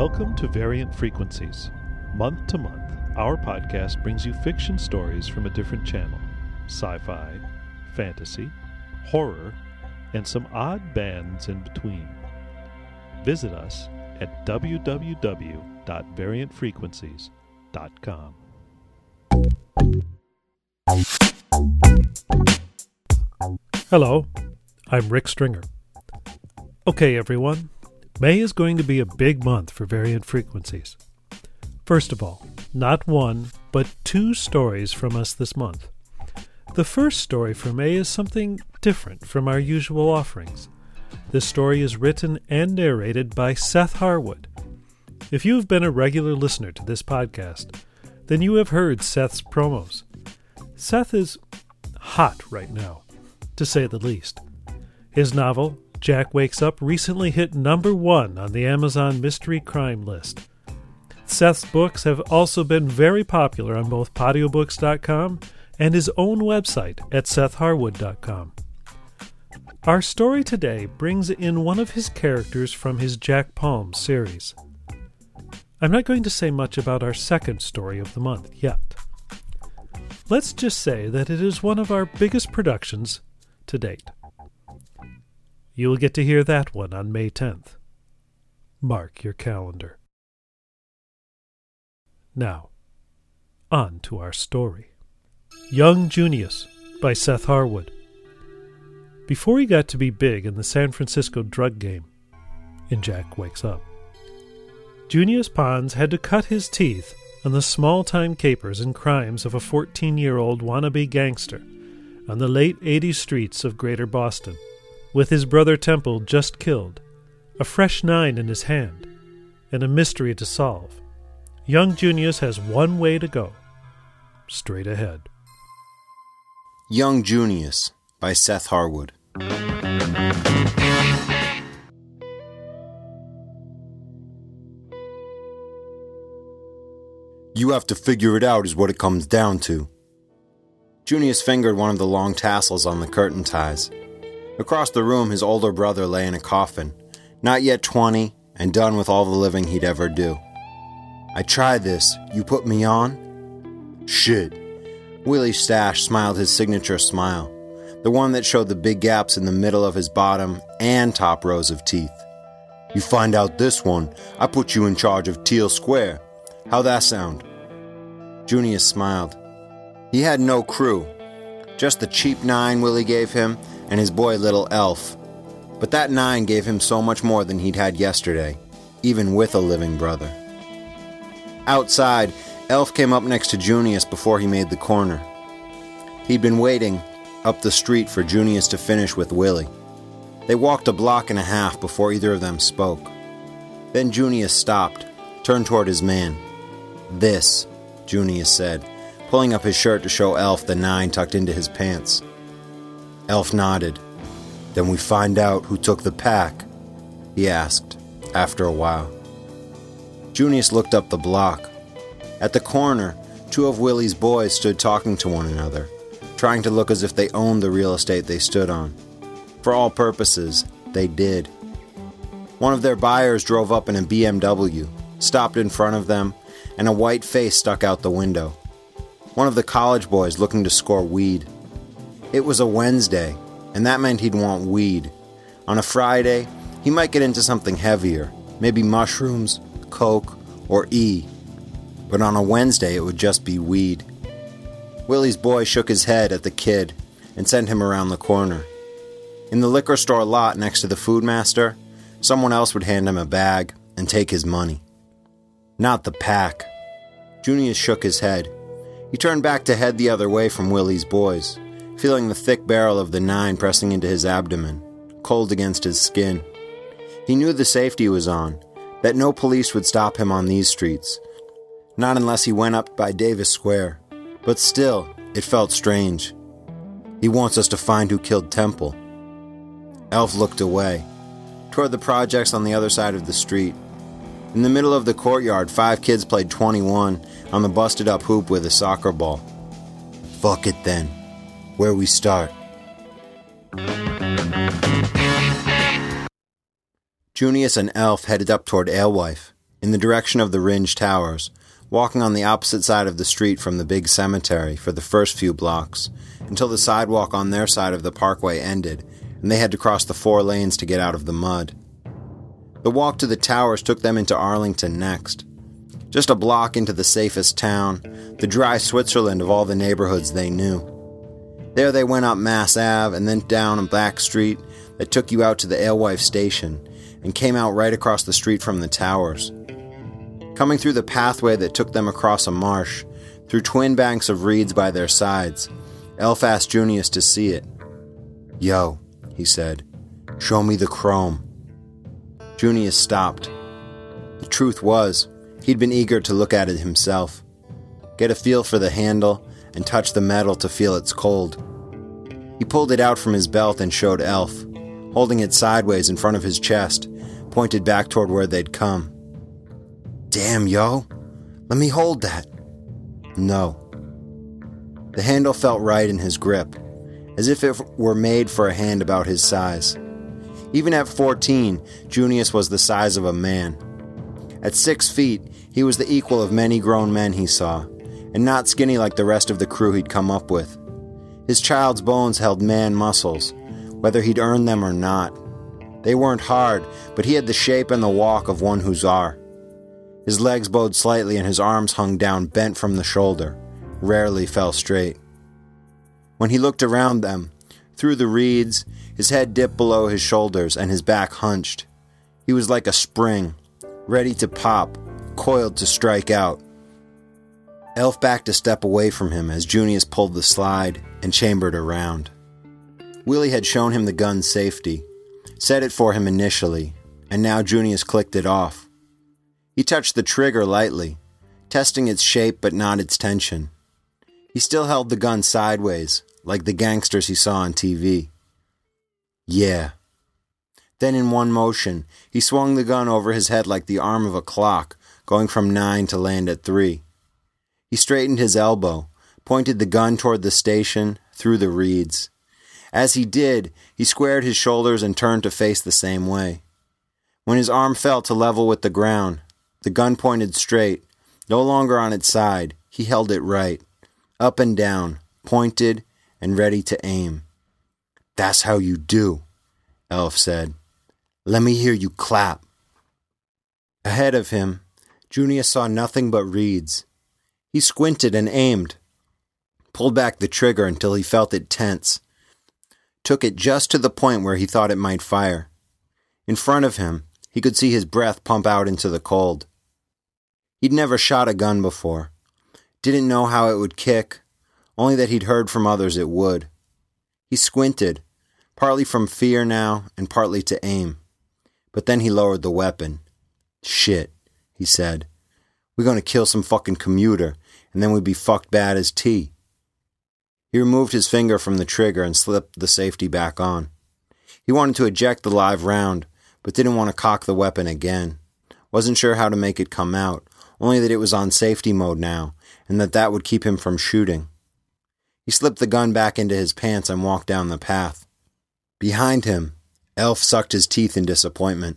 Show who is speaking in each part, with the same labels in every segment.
Speaker 1: Welcome to Variant Frequencies. Month to month, our podcast brings you fiction stories from a different channel. Sci-fi, fantasy, horror, and some odd bands in between. Visit us at www.variantfrequencies.com. Hello, I'm Rick Stringer. Okay, everyone. May is going to be a big month for Variant Frequencies. First of all, not one, but two stories from us this month. The first story for May is something different from our usual offerings. This story is written and narrated by Seth Harwood. If you have been a regular listener to this podcast, then you have heard Seth's promos. Seth is hot right now, to say the least. His novel, Jack Wakes Up, recently hit number 1 on the Amazon Mystery Crime list. Seth's books have also been very popular on both Podiobooks.com and his own website at SethHarwood.com. Our story today brings in one of his characters from his Jack Palm series. I'm not going to say much about our second story of the month yet. Let's just say that it is one of our biggest productions to date. You will get to hear that one on May 10th. Mark your calendar. Now, on to our story. Young Junius by Seth Harwood. Before he got to be big in the San Francisco drug game, in Jack Wakes Up, Junius Pons had to cut his teeth on the small-time capers and crimes of a 14-year-old wannabe gangster on the late 80s streets of Greater Boston. With his brother Temple just killed, a fresh 9 in his hand, and a mystery to solve, young Junius has one way to go. Straight ahead.
Speaker 2: Young Junius by Seth Harwood. You have to figure it out is what it comes down to. Junius fingered one of the long tassels on the curtain ties. Across the room, his older brother lay in a coffin, not yet 20, and done with all the living he'd ever do. I tried this. You put me on? Shit. Willie Stash smiled his signature smile, the one that showed the big gaps in the middle of his bottom and top rows of teeth. You find out this one, I put you in charge of Teal Square. How that sound? Junius smiled. He had no crew, just the cheap 9 Willie gave him and his boy Little Elf. But that 9 gave him so much more than he'd had yesterday, even with a living brother. Outside, Elf came up next to Junius before he made the corner. He'd been waiting up the street for Junius to finish with Willie. They walked a block and a half before either of them spoke. Then Junius stopped, turned toward his man. This, Junius said, pulling up his shirt to show Elf the 9 tucked into his pants. Elf nodded. Then we find out who took the pack, he asked, after a while. Junius looked up the block. At the corner, 2 of Willie's boys stood talking to one another, trying to look as if they owned the real estate they stood on. For all purposes, they did. One of their buyers drove up in a BMW, stopped in front of them, and a white face stuck out the window. One of the college boys looking to score weed. It was a Wednesday, and that meant he'd want weed. On a Friday, he might get into something heavier, maybe mushrooms, coke, or E. But on a Wednesday, it would just be weed. Willie's boy shook his head at the kid and sent him around the corner. In the liquor store lot next to the Foodmaster, someone else would hand him a bag and take his money. Not the pack. Junius shook his head. He turned back to head the other way from Willie's boys, feeling the thick barrel of the 9 pressing into his abdomen, cold against his skin. He knew the safety was on, that no police would stop him on these streets, not unless he went up by Davis Square. But still, it felt strange. He wants us to find who killed Temple. Elf looked away, toward the projects on the other side of the street. In the middle of the courtyard, 5 kids played 21 on the busted-up hoop with a soccer ball. Fuck it then. Where we start? Junius and Elf headed up toward Alewife. in the direction of the Ringe Towers, walking on the opposite side of the street from the big cemetery for the first few blocks, until the sidewalk on their side of the parkway ended, and they had to cross the 4 lanes to get out of the mud. The walk to the towers took them into Arlington next. Just a block into the safest town, the dry Switzerland of all the neighborhoods they knew. There they went up Mass Ave and then down a back street that took you out to the Alewife station and came out right across the street from the towers. Coming through the pathway that took them across a marsh, through twin banks of reeds by their sides, Elf asked Junius to see it. "Yo," he said, "show me the chrome." Junius stopped. The truth was, he'd been eager to look at it himself, get a feel for the handle, and touch the metal to feel its cold. He pulled it out from his belt and showed Elf, holding it sideways in front of his chest, pointed back toward where they'd come. "Damn, yo, let me hold that." "No." The handle felt right in his grip, as if it were made for a hand about his size. Even at 14, Junius was the size of a man. At 6 feet, he was the equal of many grown men he saw, and not skinny like the rest of the crew he'd come up with. His child's bones held man muscles, whether he'd earned them or not. They weren't hard, but he had the shape and the walk of one hussar. His legs bowed slightly and his arms hung down bent from the shoulder, rarely fell straight. When he looked around them, through the reeds, his head dipped below his shoulders and his back hunched. He was like a spring, ready to pop, coiled to strike out. Elf backed a step away from him as Junius pulled the slide and chambered around. Willie had shown him the gun's safety, set it for him initially, and now Junius clicked it off. He touched the trigger lightly, testing its shape but not its tension. He still held the gun sideways, like the gangsters he saw on TV. Yeah. Then in one motion, he swung the gun over his head like the arm of a clock, going from 9 to land at 3. He straightened his elbow, pointed the gun toward the station, through the reeds. As he did, he squared his shoulders and turned to face the same way. When his arm fell to level with the ground, the gun pointed straight, no longer on its side. He held it right, up and down, pointed and ready to aim. "That's how you do," Elf said. "Let me hear you clap." Ahead of him, Junius saw nothing but reeds. He squinted and aimed, pulled back the trigger until he felt it tense, took it just to the point where he thought it might fire. In front of him, he could see his breath pump out into the cold. He'd never shot a gun before, didn't know how it would kick, only that he'd heard from others it would. He squinted, partly from fear now and partly to aim. But then he lowered the weapon. "Shit," he said. "We're gonna kill some fucking commuter, and then we'd be fucked bad as tea." He removed his finger from the trigger and slipped the safety back on. He wanted to eject the live round, but didn't want to cock the weapon again. Wasn't sure how to make it come out, only that it was on safety mode now, and that would keep him from shooting. He slipped the gun back into his pants and walked down the path. Behind him, Elf sucked his teeth in disappointment.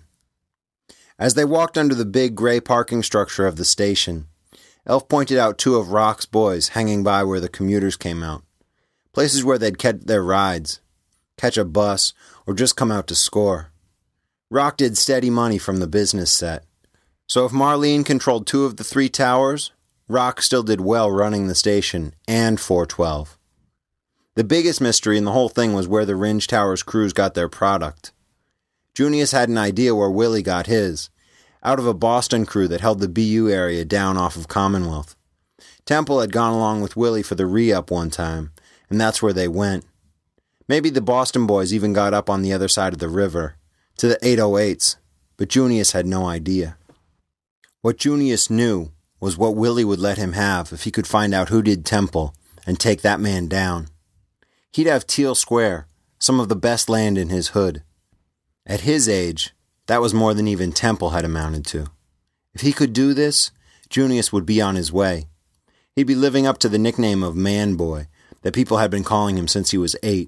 Speaker 2: As they walked under the big gray parking structure of the station, Elf pointed out 2 of Rock's boys hanging by where the commuters came out, places where they'd catch their rides, catch a bus, or just come out to score. Rock did steady money from the business set, so if Marlene controlled 2 of the 3 towers, Rock still did well running the station and 412. The biggest mystery in the whole thing was where the Ringe Towers crews got their product. Junius had an idea where Willie got his, out of a Boston crew that held the BU area down off of Commonwealth. Temple had gone along with Willie for the re-up one time, and that's where they went. Maybe the Boston boys even got up on the other side of the river, to the 808s, but Junius had no idea. What Junius knew was what Willie would let him have if he could find out who did Temple and take that man down. He'd have Teal Square, some of the best land in his hood. At his age, that was more than even Temple had amounted to. If he could do this, Junius would be on his way. He'd be living up to the nickname of Man Boy that people had been calling him since he was 8.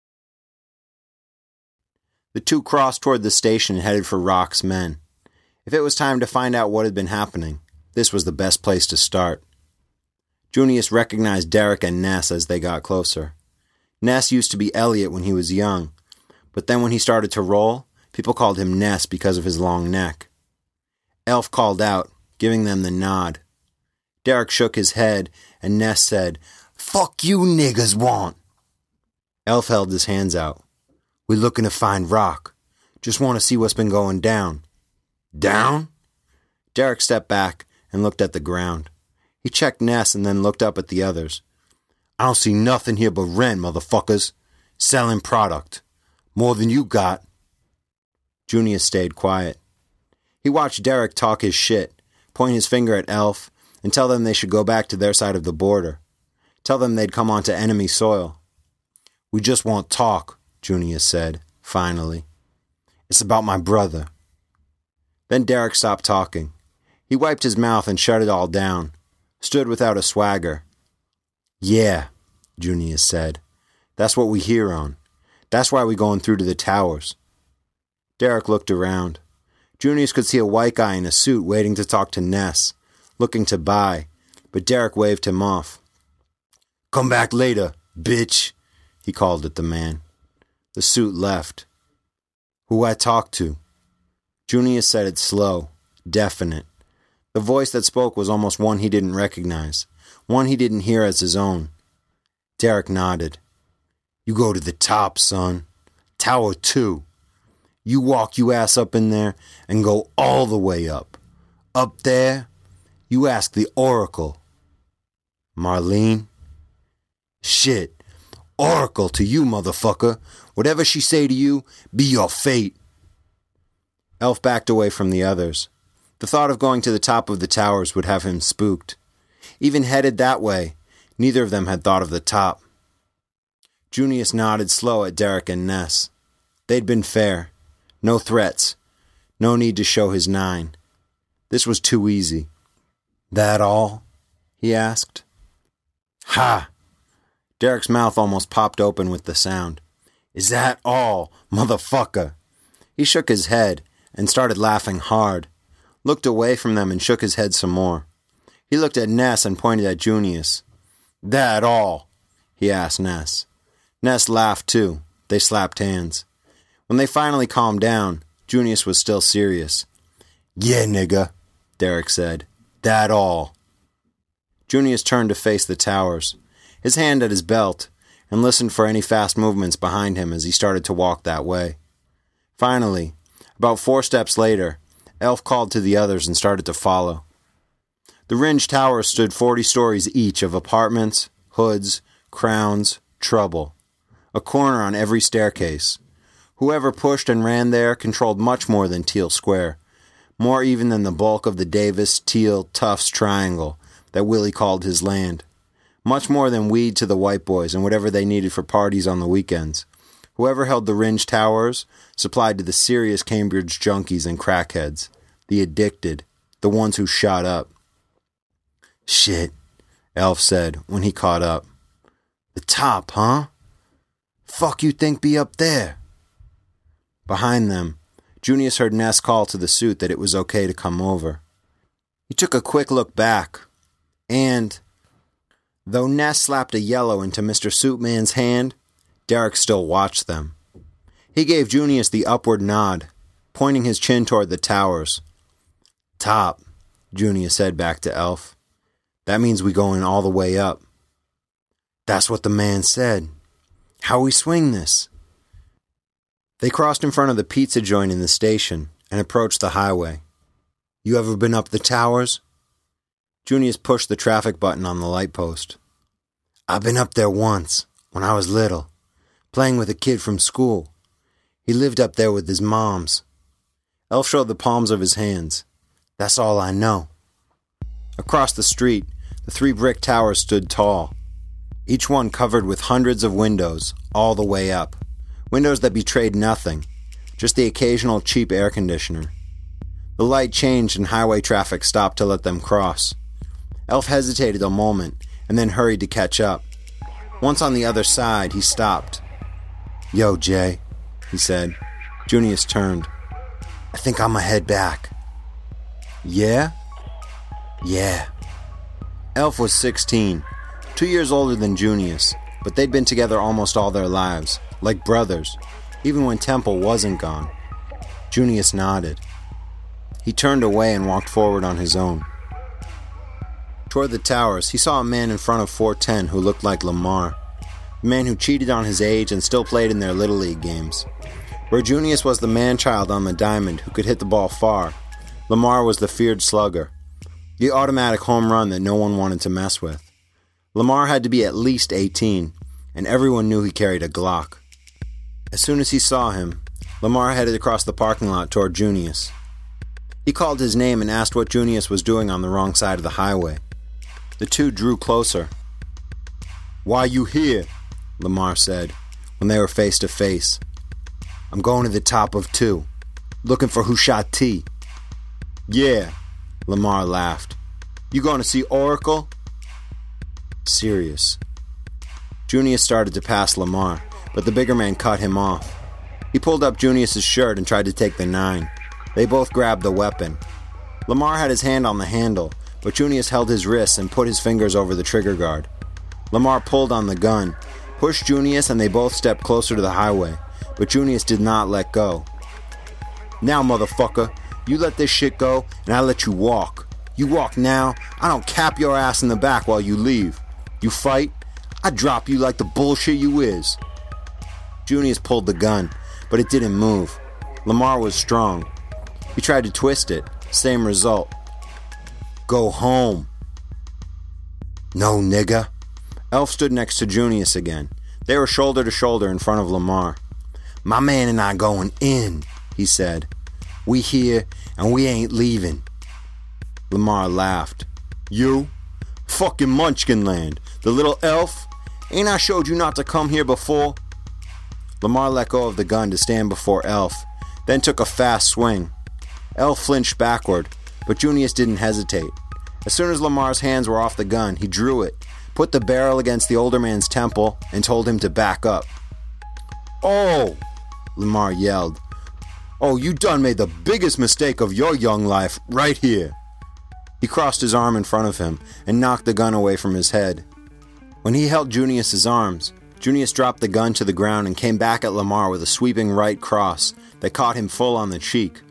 Speaker 2: The 2 crossed toward the station and headed for Rock's men. If it was time to find out what had been happening, this was the best place to start. Junius recognized Derek and Ness as they got closer. Ness used to be Elliot when he was young, but then when he started to roll, people called him Ness because of his long neck. Elf called out, giving them the nod. Derek shook his head, and Ness said, "Fuck you niggas want." Elf held his hands out. "We're looking to find rock. Just want to see what's been going down." "Down?" Derek stepped back and looked at the ground. He checked Ness and then looked up at the others. "I don't see nothing here but rent, motherfuckers. Selling product. More than you got." Junius stayed quiet. He watched Derek talk his shit, point his finger at Elf, and tell them they should go back to their side of the border. Tell them they'd come onto enemy soil. "We just want talk," Junius said, finally. "It's about my brother." Then Derek stopped talking. He wiped his mouth and shut it all down, stood without a swagger. "Yeah," Junius said. "That's what we hear on. That's why we going through to the towers." Derek looked around. Junius could see a white guy in a suit waiting to talk to Ness, looking to buy, but Derek waved him off. "Come back later, bitch," he called at the man. The suit left. "Who I talk to?" Junius said it slow, definite. The voice that spoke was almost one he didn't recognize, one he didn't hear as his own. Derek nodded. "You go to the top, son. Tower 2. You walk you ass up in there and go all the way up. Up there, you ask the Oracle." "Marlene?" "Shit. Oracle to you, motherfucker. Whatever she say to you, be your fate." Elf backed away from the others. The thought of going to the top of the towers would have him spooked. Even headed that way, neither of them had thought of the top. Junius nodded slow at Derek and Ness. They'd been fair. No threats. No need to show his 9. This was too easy. "That all?" he asked. "Ha!" Derek's mouth almost popped open with the sound. "Is that all, motherfucker?" He shook his head and started laughing hard, looked away from them and shook his head some more. He looked at Ness and pointed at Junius. "That all?" he asked Ness. Ness laughed too. They slapped hands. When they finally calmed down, Junius was still serious. "Yeah, nigga," Derek said. "That all." Junius turned to face the towers, his hand at his belt, and listened for any fast movements behind him as he started to walk that way. Finally, about 4 steps later, Elf called to the others and started to follow. The Ringe Towers stood 40 stories each of apartments, hoods, crowns, trouble. A corner on every staircase. Whoever pushed and ran there controlled much more than Teal Square, more even than the bulk of the Davis, Teal, Tufts triangle that Willie called his land. Much more than weed to the white boys and whatever they needed for parties on the weekends. Whoever held the Ringe Towers supplied to the serious Cambridge junkies and crackheads, the addicted, the ones who shot up. "Shit," Elf said when he caught up. "The top, huh? Fuck you think be up there?" Behind them, Junius heard Ness call to the suit that it was okay to come over. He took a quick look back, and, though Ness slapped a yellow into Mr. Suitman's hand, Derek still watched them. He gave Junius the upward nod, pointing his chin toward the towers. "Top," Junius said back to Elf. "That means we going all the way up." "That's what the man said. How we swing this?" They crossed in front of the pizza joint in the station and approached the highway. "You ever been up the towers?" Junius pushed the traffic button on the light post. "I've been up there once, when I was little, playing with a kid from school. He lived up there with his moms." Elf showed the palms of his hands. "That's all I know." Across the street, the 3 brick towers stood tall, each one covered with hundreds of windows all the way up. Windows that betrayed nothing, just the occasional cheap air conditioner. The light changed and highway traffic stopped to let them cross. Elf hesitated a moment and then hurried to catch up. Once on the other side, he stopped. "Yo, Jay," he said. Junius turned. "I think I'ma head back." Yeah? Yeah. Elf was 16, 2 years older than Junius, but they'd been together almost all their lives, like brothers, even when Temple wasn't gone. Junius nodded. He turned away and walked forward on his own. Toward the towers, he saw a man in front of 410 who looked like Lamar, a man who cheated on his age and still played in their Little League games. Where Junius was the man-child on the diamond who could hit the ball far, Lamar was the feared slugger, the automatic home run that no one wanted to mess with. Lamar had to be at least 18, and everyone knew he carried a Glock. As soon as he saw him, Lamar headed across the parking lot toward Junius. He called his name and asked what Junius was doing on the wrong side of the highway. The two drew closer. "Why you here?" Lamar said, when they were face to face. "I'm going to the top of 2, looking for who shot T." "Yeah," Lamar laughed. "You going to see Oracle?" Serious. Junius started to pass Lamar, but the bigger man cut him off. He pulled up Junius's shirt and tried to take the 9. They both grabbed the weapon. Lamar had his hand on the handle, but Junius held his wrists and put his fingers over the trigger guard. Lamar pulled on the gun, pushed Junius, and they both stepped closer to the highway, but Junius did not let go. "Now, motherfucker, you let this shit go, and I let you walk. You walk now, I don't cap your ass in the back while you leave. You fight, I drop you like the bullshit you is." Junius pulled the gun, but it didn't move. Lamar was strong. He tried to twist it. Same result. "Go home." "No, nigga." Elf stood next to Junius again. They were shoulder to shoulder in front of Lamar. "My man and I going in," he said. "We here, and we ain't leaving." Lamar laughed. "You? Fucking Munchkin Land. The little elf? Ain't I showed you not to come here before?" Lamar let go of the gun to stand before Elf, then took a fast swing. Elf flinched backward, but Junius didn't hesitate. As soon as Lamar's hands were off the gun, he drew it, put the barrel against the older man's temple, and told him to back up. "Oh!" Lamar yelled. "Oh, you done made the biggest mistake of your young life right here." He crossed his arm in front of him and knocked the gun away from his head. When he held Junius's arms, Junius dropped the gun to the ground and came back at Lamar with a sweeping right cross that caught him full on the cheek.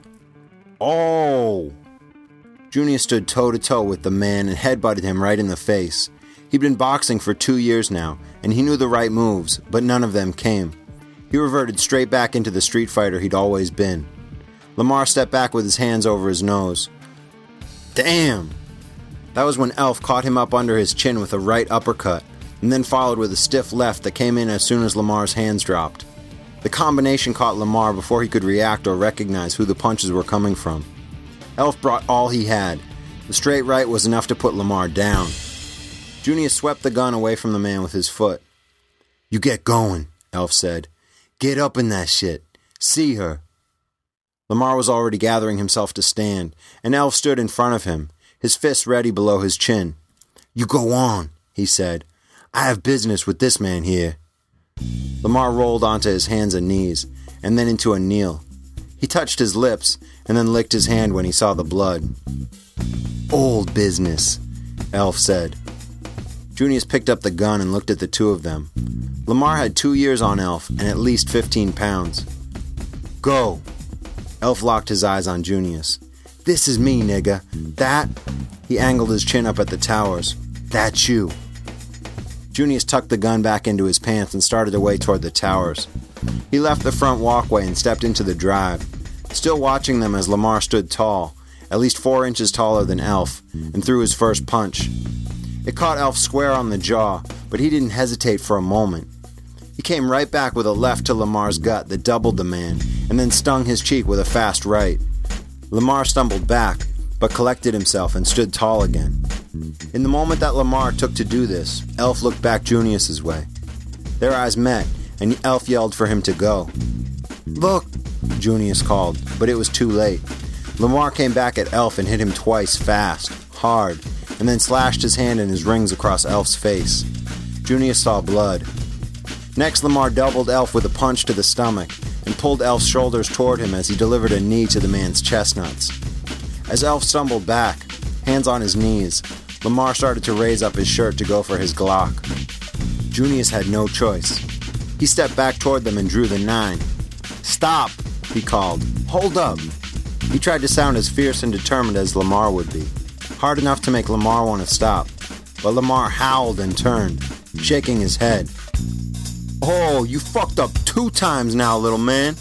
Speaker 2: "Oh!" Junius stood toe-to-toe with the man and headbutted him right in the face. He'd been boxing for 2 years now, and he knew the right moves, but none of them came. He reverted straight back into the street fighter he'd always been. Lamar stepped back with his hands over his nose. "Damn!" That was when Elf caught him up under his chin with a right uppercut, and then followed with a stiff left that came in as soon as Lamar's hands dropped. The combination caught Lamar before he could react or recognize who the punches were coming from. Elf brought all he had. The straight right was enough to put Lamar down. Junius swept the gun away from the man with his foot. "You get going," Elf said. "Get up in that shit. See her." Lamar was already gathering himself to stand, and Elf stood in front of him, his fists ready below his chin. "You go on," he said. "I have business with this man here." Lamar rolled onto his hands and knees, and then into a kneel. He touched his lips, and then licked his hand when he saw the blood. "Old business," Elf said. Junius picked up the gun and looked at the two of them. Lamar had 2 years on Elf and at least 15 pounds. "Go." Elf locked his eyes on Junius. "This is me, nigga. That," he angled his chin up at the towers, "that's you." Junius tucked the gun back into his pants and started away toward the towers. He left the front walkway and stepped into the drive, still watching them as Lamar stood tall, at least 4 inches taller than Elf, and threw his first punch. It caught Elf square on the jaw, but he didn't hesitate for a moment. He came right back with a left to Lamar's gut that doubled the man, and then stung his cheek with a fast right. Lamar stumbled back, but collected himself and stood tall again. In the moment that Lamar took to do this, Elf looked back Junius's way. Their eyes met, and Elf yelled for him to go. "Look," Junius called, but it was too late. Lamar came back at Elf and hit him twice fast, hard, and then slashed his hand and his rings across Elf's face. Junius saw blood. Next, Lamar doubled Elf with a punch to the stomach and pulled Elf's shoulders toward him as he delivered a knee to the man's chestnuts. As Elf stumbled back, hands on his knees, Lamar started to raise up his shirt to go for his Glock. Junius had no choice. He stepped back toward them and drew the 9. "Stop," he called. "Hold up." He tried to sound as fierce and determined as Lamar would be, hard enough to make Lamar want to stop. But Lamar howled and turned, shaking his head. "Oh, you fucked up 2 times now, little man."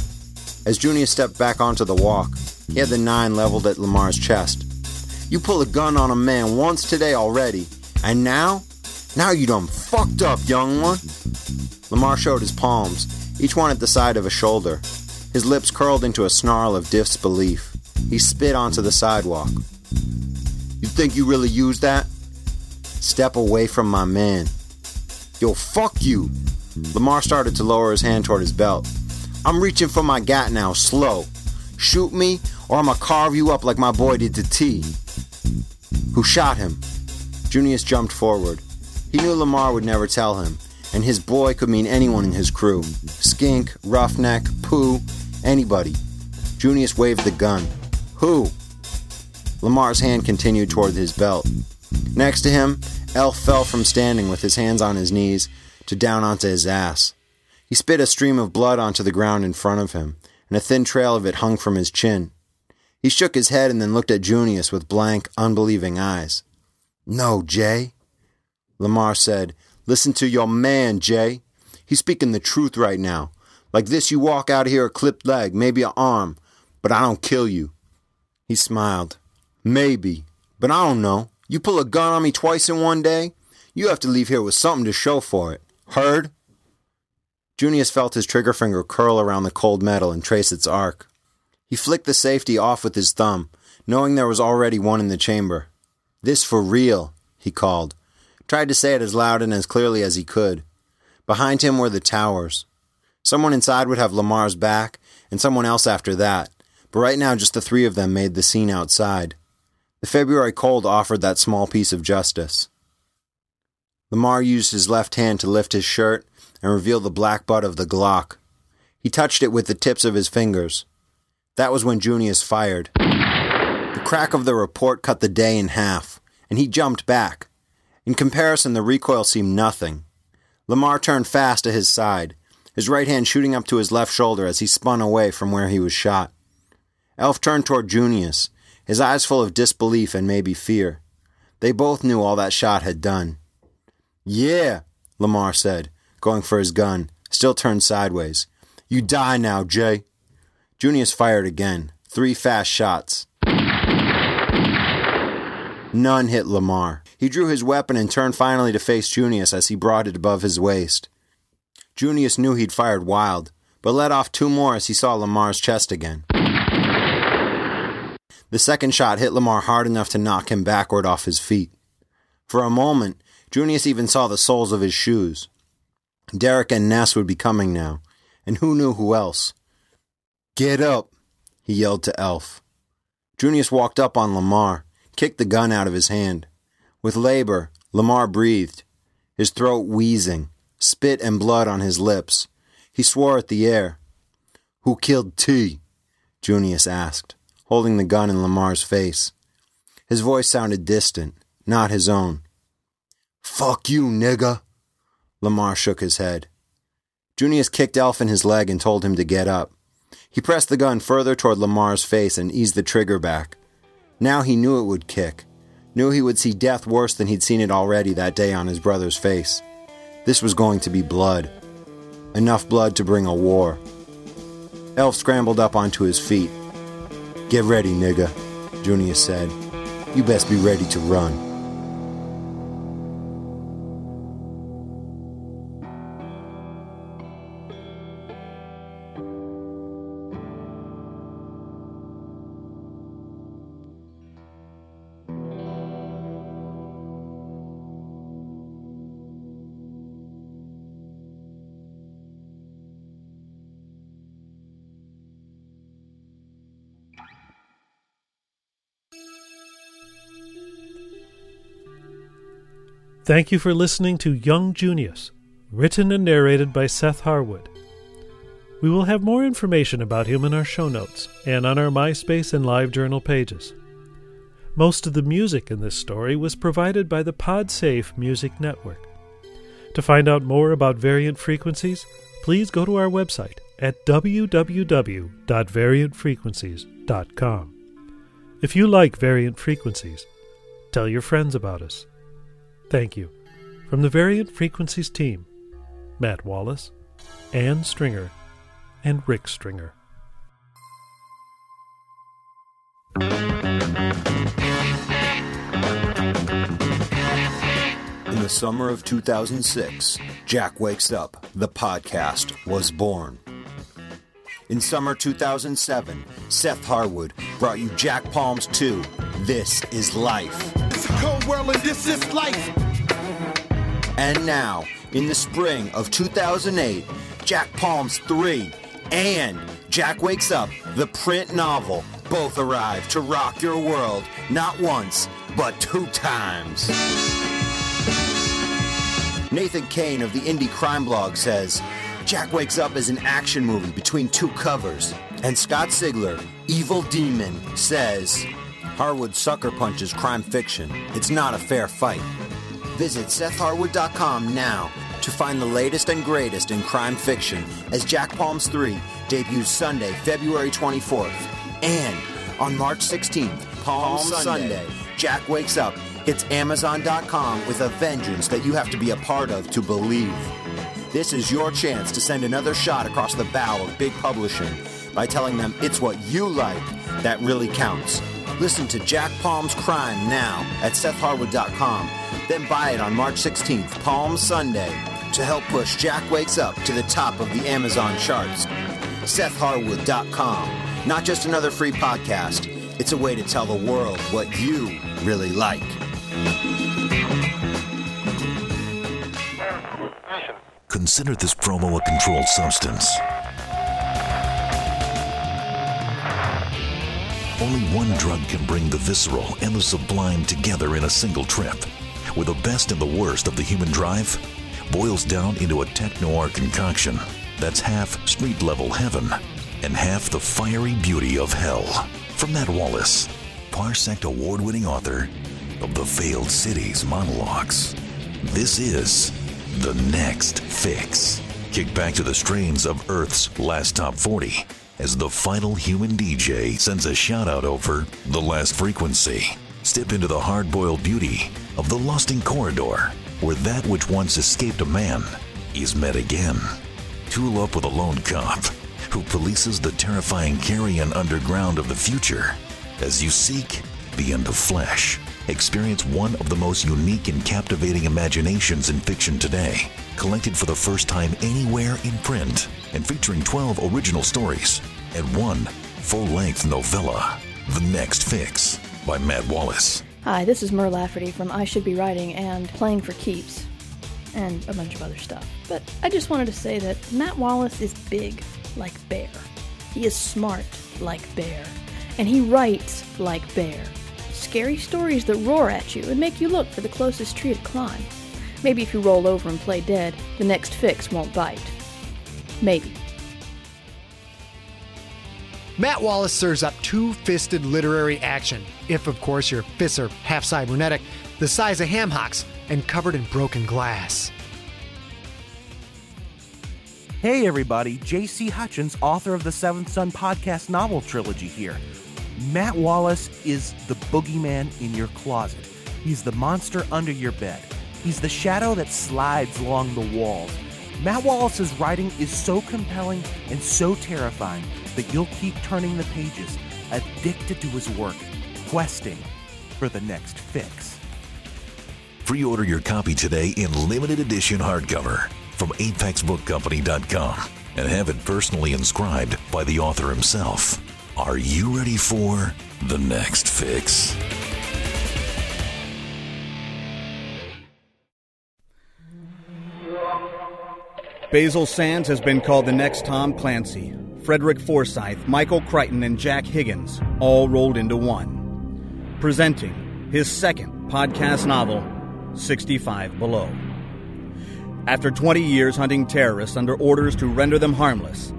Speaker 2: As Junius stepped back onto the walk, he had the 9 leveled at Lamar's chest. "You pull a gun on a man once today already, and now you done fucked up, young one." Lamar showed his palms, each one at the side of a shoulder. His lips curled into a snarl of disbelief. He spit onto the sidewalk. "You think you really used that?" "Step away from my man." "Yo, fuck you." Lamar started to lower his hand toward his belt. "I'm reaching for my gat now, slow. Shoot me, or I'ma carve you up like my boy did to T." "Who shot him?" Junius jumped forward. He knew Lamar would never tell him, and his boy could mean anyone in his crew. Skink, Roughneck, Pooh, anybody. Junius waved the gun. "Who?" Lamar's hand continued toward his belt. Next to him, Elf fell from standing with his hands on his knees to down onto his ass. He spit a stream of blood onto the ground in front of him, and a thin trail of it hung from his chin. He shook his head and then looked at Junius with blank, unbelieving eyes. "No, Jay." Lamar said, "Listen to your man, Jay. He's speaking the truth right now. Like this, you walk out of here a clipped leg, maybe an arm, but I don't kill you." He smiled. "Maybe, but I don't know. You pull a gun on me twice in one day, you have to leave here with something to show for it. Heard?" Junius felt his trigger finger curl around the cold metal and trace its arc. He flicked the safety off with his thumb, knowing there was already one in the chamber. "This for real," he called. Tried to say it as loud and as clearly as he could. Behind him were the towers. Someone inside would have Lamar's back, and someone else after that, but right now just the 3 of them made the scene outside. The February cold offered that small piece of justice. Lamar used his left hand to lift his shirt and reveal the black butt of the Glock. He touched it with the tips of his fingers. That was when Junius fired. The crack of the report cut the day in half, and he jumped back. In comparison, the recoil seemed nothing. Lamar turned fast to his side, his right hand shooting up to his left shoulder as he spun away from where he was shot. Elf turned toward Junius, his eyes full of disbelief and maybe fear. They both knew all that shot had done. "Yeah," Lamar said, going for his gun, still turned sideways. "You die now, Jay." Junius fired again, 3 fast shots. None hit Lamar. He drew his weapon and turned finally to face Junius as he brought it above his waist. Junius knew he'd fired wild, but let off 2 more as he saw Lamar's chest again. The second shot hit Lamar hard enough to knock him backward off his feet. For a moment, Junius even saw the soles of his shoes. Derek and Ness would be coming now, and who knew who else. "Get up," he yelled to Elf. Junius walked up on Lamar, kicked the gun out of his hand. With labor, Lamar breathed, his throat wheezing, spit and blood on his lips. He swore at the air. "Who killed T?" Junius asked, holding the gun in Lamar's face. His voice sounded distant, not his own. "Fuck you, nigga." Lamar shook his head. Junius kicked Elf in his leg and told him to get up. He pressed the gun further toward Lamar's face and eased the trigger back. Now he knew it would kick. Knew he would see death worse than he'd seen it already that day on his brother's face. This was going to be blood. Enough blood to bring a war. Elf scrambled up onto his feet. "Get ready, nigga," Junius said. "You best be ready to run."
Speaker 1: Thank you for listening to Young Junius, written and narrated by Seth Harwood. We will have more information about him in our show notes and on our MySpace and LiveJournal pages. Most of the music in this story was provided by the PodSafe Music Network. To find out more about Variant Frequencies, please go to our website at www.variantfrequencies.com. If you like Variant Frequencies, tell your friends about us. Thank you. From the Variant Frequencies team, Matt Wallace, Ann Stringer, and Rick Stringer.
Speaker 2: In the summer of 2006, Jack Wakes Up, the podcast, was born. In summer 2007, Seth Harwood brought you Jack Palms 2, This Is Life.
Speaker 3: It's a cold world and this is life.
Speaker 2: And now, in the spring of 2008, Jack Palms 3 and Jack Wakes Up, the print novel, both arrive to rock your world not once, but 2 times. Nathan Kane of the Indie Crime Blog says, Jack Wakes Up is an action movie between 2 covers. And Scott Sigler, Evil Demon, says, Harwood sucker punches crime fiction. It's not a fair fight. Visit SethHarwood.com now to find the latest and greatest in crime fiction as Jack Palms 3 debuts Sunday, February 24th. And on March 16th, Palm Sunday, Jack Wakes Up hits Amazon.com with a vengeance that you have to be a part of to believe. This is your chance to send another shot across the bow of big publishing by telling them it's what you like that really counts. Listen to Jack Palms Crime now at SethHarwood.com. Then buy it on March 16th, Palm Sunday, to help push Jack Wakes Up to the top of the Amazon charts. SethHarwood.com. Not just another free podcast. It's a way to tell the world what you really like.
Speaker 4: Consider this promo a controlled substance. Only one drug can bring the visceral and the sublime together in a single trip, where the best and the worst of the human drive boils down into a tech-noir concoction that's half street-level heaven and half the fiery beauty of hell. From Matt Wallace, Parsec award-winning author of The Failed Cities Monologues. This is The Next Fix. Kick back to the strains of Earth's last top 40 as the final human DJ sends a shout-out over the last frequency. Step into the hard-boiled beauty of the lusting corridor, where that which once escaped a man is met again. Tool up with a lone cop who polices the terrifying carrion underground of the future. As you seek beyond the flesh, experience one of the most unique and captivating imaginations in fiction today, collected for the first time anywhere in print, and featuring 12 original stories and 1 full-length novella. The Next Fix by Matt Wallace.
Speaker 5: Hi, this is Mur Lafferty from I Should Be Writing and Playing for Keeps, and a bunch of other stuff. But I just wanted to say that Matt Wallace is big like Bear. He is smart like Bear. And he writes like Bear. Scary stories that roar at you and make you look for the closest tree to climb. Maybe if you roll over and play dead, the next fix won't bite. Maybe.
Speaker 6: Matt Wallace serves up two-fisted literary action, if of course your fists are half cybernetic, the size of ham hocks, and covered in broken glass.
Speaker 7: Hey everybody, J.C. Hutchins, author of the Seventh Son podcast novel trilogy here. Matt Wallace is the boogeyman in your closet. He's the monster under your bed. He's the shadow that slides along the walls. Matt Wallace's writing is so compelling and so terrifying that you'll keep turning the pages, addicted to his work, questing for the next fix.
Speaker 4: Pre-order your copy today in limited edition hardcover from ApexBookCompany.com and have it personally inscribed by the author himself. Are you ready for the next fix?
Speaker 8: Basil Sands has been called the next Tom Clancy. Frederick Forsyth, Michael Crichton, and Jack Higgins all rolled into one. Presenting his second podcast novel, 65 Below. After 20 years hunting terrorists under orders to render them harmless,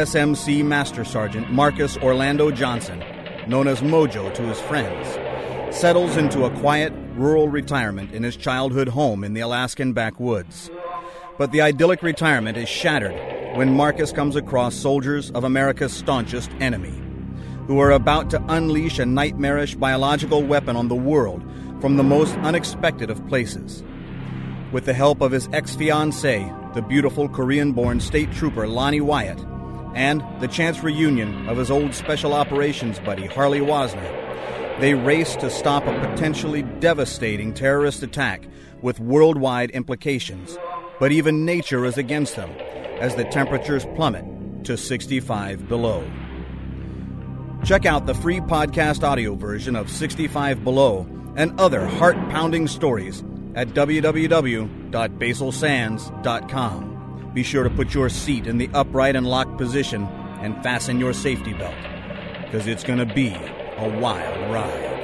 Speaker 8: USMC Master Sergeant Marcus Orlando Johnson, known as Mojo to his friends, settles into a quiet, rural retirement in his childhood home in the Alaskan backwoods. But the idyllic retirement is shattered when Marcus comes across soldiers of America's staunchest enemy, who are about to unleash a nightmarish biological weapon on the world from the most unexpected of places. With the help of his ex-fiancée, the beautiful Korean-born state trooper Lonnie Wyatt, and the chance reunion of his old special operations buddy Harley Wasner, they race to stop a potentially devastating terrorist attack with worldwide implications. But even nature is against them as the temperatures plummet to 65 below. Check out the free podcast audio version of 65 Below and other heart-pounding stories at www.basilsands.com. Be sure to put your seat in the upright and locked position and fasten your safety belt, because it's going to be a wild ride.